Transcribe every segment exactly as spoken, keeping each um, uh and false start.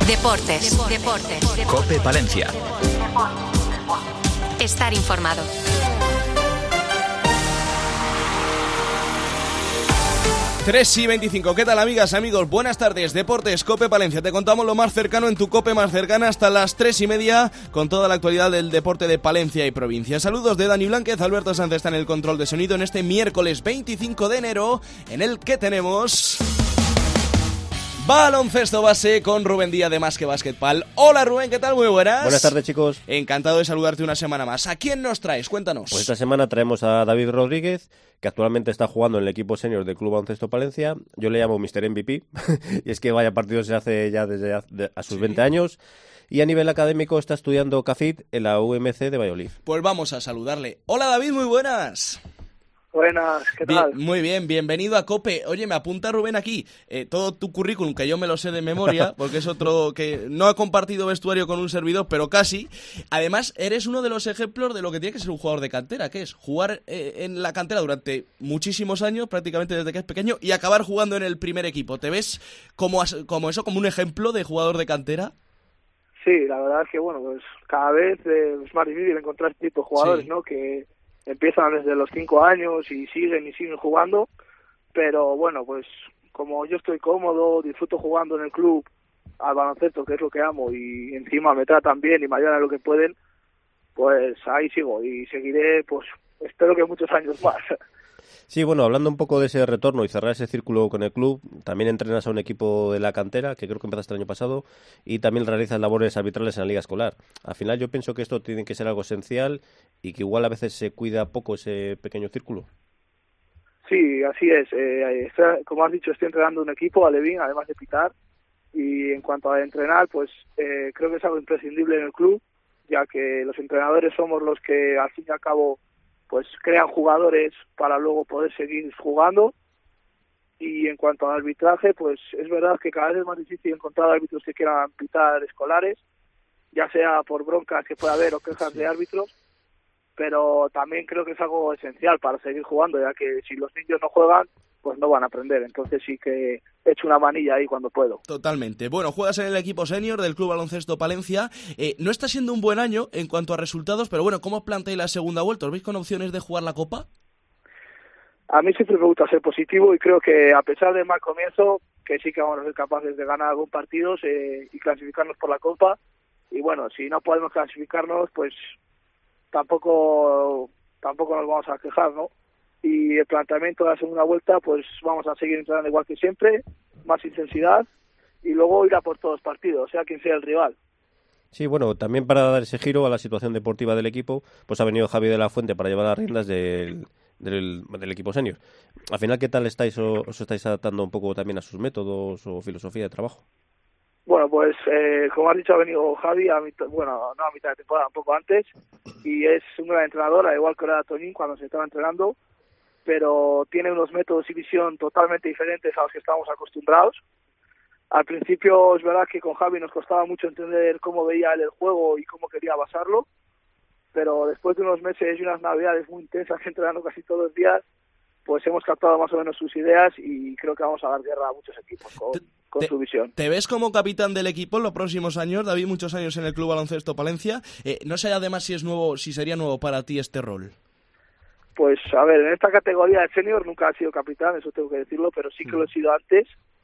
Deportes. Deportes. COPE Palencia. Estar informado. tres y veinticinco. ¿Qué tal, amigas, amigos? Buenas tardes. Deportes, COPE Palencia. Te contamos lo más cercano en tu COPE más cercana hasta las tres y media con toda la actualidad del deporte de Palencia y provincia. Saludos de Dani Blánquez. Alberto Sánchez está en el control de sonido en este miércoles veinticinco de enero, en el que tenemos baloncesto base con Rubén Díaz de Más que Basketball. Hola, Rubén, ¿qué tal? Muy buenas. Buenas tardes, chicos. Encantado de saludarte una semana más. ¿A quién nos traes? Cuéntanos. Pues esta semana traemos a David Rodríguez, que actualmente está jugando en el equipo senior del Club Baloncesto Palencia. Yo le llamo míster M V P, y es que vaya partido se hace ya desde a, de, a sus sí. veinte años. Y a nivel académico está estudiando C A F I T en la U M C de Valladolid. Pues vamos a saludarle. Hola, David, muy buenas. Buenas, ¿qué tal? Bien, muy bien, bienvenido a COPE. Oye, me apunta Rubén aquí eh, todo tu currículum, que yo me lo sé de memoria, porque es otro que no ha compartido vestuario con un servidor, pero casi. Además, eres uno de los ejemplos de lo que tiene que ser un jugador de cantera, que es jugar eh, en la cantera durante muchísimos años, prácticamente desde que es pequeño, y acabar jugando en el primer equipo. ¿Te ves como, como eso, como un ejemplo de jugador de cantera? Sí, la verdad es que, bueno, pues cada vez eh, es más difícil encontrar este tipo de jugadores, sí. ¿no? Que empiezan desde los cinco años y siguen y siguen jugando, pero bueno, pues como yo estoy cómodo, disfruto jugando en el club al baloncesto, que es lo que amo, y encima me tratan bien y me ayudan a lo que pueden, pues ahí sigo y seguiré, pues espero que muchos años más. Sí, bueno, hablando un poco de ese retorno y cerrar ese círculo con el club, también entrenas a un equipo de la cantera, que creo que empezaste el año pasado, y también realizas labores arbitrales en la liga escolar. Al final yo pienso que esto tiene que ser algo esencial y que igual a veces se cuida poco ese pequeño círculo. Sí, así es. Eh, está, como has dicho, estoy entrenando un equipo, Alevín, además de pitar, y en cuanto a entrenar, pues eh, creo que es algo imprescindible en el club, ya que los entrenadores somos los que al fin y al cabo pues crean jugadores para luego poder seguir jugando. Y en cuanto al arbitraje, pues es verdad que cada vez es más difícil encontrar árbitros que quieran pitar escolares, ya sea por broncas que pueda haber o quejas sí. de árbitros, pero también creo que es algo esencial para seguir jugando, ya que si los niños no juegan, pues no van a aprender. Entonces sí que he hecho una manilla ahí cuando puedo. Totalmente. Bueno, juegas en el equipo senior del Club Baloncesto Palencia. Eh, no está siendo un buen año en cuanto a resultados, pero bueno, ¿cómo os planteáis la segunda vuelta? ¿Os veis con opciones de jugar la Copa? A mí siempre me gusta ser positivo y creo que a pesar del mal comienzo, que sí que vamos a ser capaces de ganar algún partido eh, y clasificarnos por la Copa. Y bueno, si no podemos clasificarnos, pues tampoco tampoco nos vamos a quejar, ¿no? Y el planteamiento de la segunda vuelta, pues vamos a seguir entrenando igual que siempre, más intensidad, y luego ir a por todos los partidos, sea quien sea el rival. Sí, bueno, también para dar ese giro a la situación deportiva del equipo, pues ha venido Javi de la Fuente para llevar las riendas del, del, del equipo senior. Al final, ¿qué tal estáis o os estáis adaptando un poco también a sus métodos o filosofía de trabajo? Bueno, pues eh, como has dicho, ha venido Javi, a mitad, bueno, no a mitad de temporada, un poco antes, y es un gran entrenador, al igual que era Toñín cuando se estaba entrenando, pero tiene unos métodos y visión totalmente diferentes a los que estábamos acostumbrados. Al principio es verdad que con Javi nos costaba mucho entender cómo veía él el juego y cómo quería basarlo, pero después de unos meses y unas navidades muy intensas entrenando casi todos los días, pues hemos captado más o menos sus ideas y creo que vamos a dar guerra a muchos equipos con, con te, su visión. ¿Te ves como capitán del equipo en los próximos años? David, muchos años en el Club Baloncesto Palencia. Eh, no sé además si es nuevo, si sería nuevo para ti este rol. Pues, a ver, en esta categoría de senior nunca he sido capitán, eso tengo que decirlo, pero sí que lo he sido antes.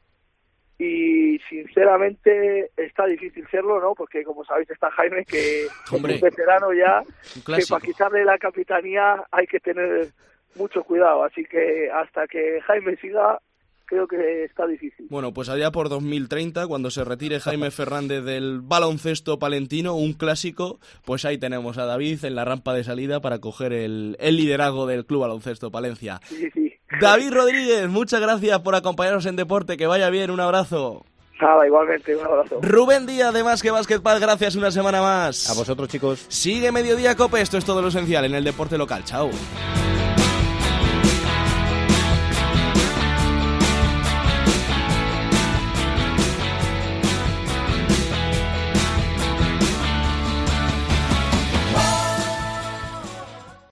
Y, sinceramente, está difícil serlo, ¿no? Porque, como sabéis, está Jaime, que Hombre, es un veterano ya, un que para quitarle la capitanía hay que tener mucho cuidado. Así que, hasta que Jaime siga, creo que está difícil. Bueno, pues allá por dos mil treinta, cuando se retire Jaime Fernández del baloncesto palentino, un clásico, pues ahí tenemos a David en la rampa de salida para coger el, el liderazgo del Club Baloncesto Palencia. Sí, sí. David Rodríguez, muchas gracias por acompañarnos en Deporte, que vaya bien, un abrazo. Nada, igualmente, un abrazo. Rubén Díaz de Más que Basketball, gracias una semana más. A vosotros, chicos. Sigue Mediodía Cope, esto es todo lo esencial en el deporte local. Chao.